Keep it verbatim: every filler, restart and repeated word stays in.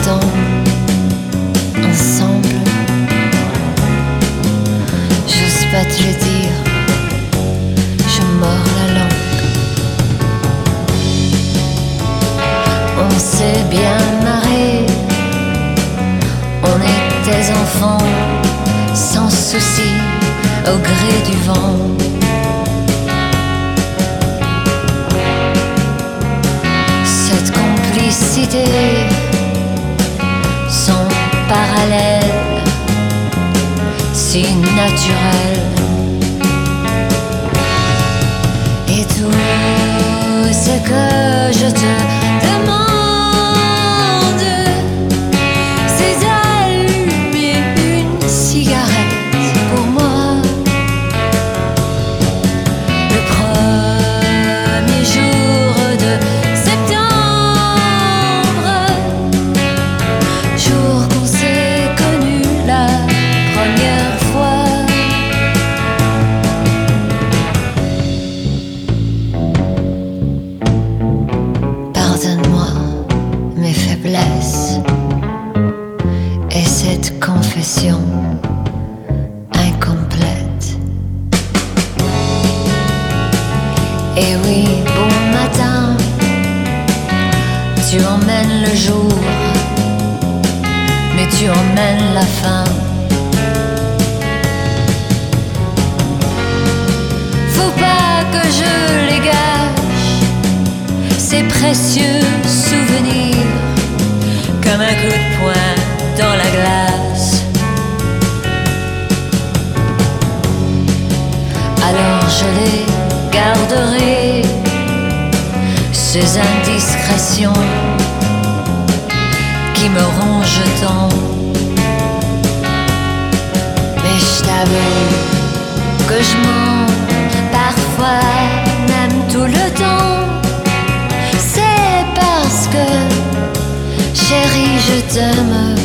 temps ensemble. J'ose pas te le dire, je mords la langue. On s'est bien marré, on était enfants, sans souci, au gré du vent. Cette complicité sans parallèle, si naturelle. Et tout ce que je te demande, c'est d'allumer une cigarette pour moi. Le premier jour de septembre, jour qu'on s'est connu la première fois. Pardonne-moi mes faiblesses et cette confession incomplète. Et oui, bon matin, tu emmènes le jour, mais tu emmènes la fin. Faut pas que je les gâche, ces précieux souvenirs, comme un coup de poing dans la glace. Alors je les garderai, ces indiscrétions qui me rongent tant. Mais je t'avoue que je mens parfois, même tout le temps. C'est parce que, chérie, je t'aime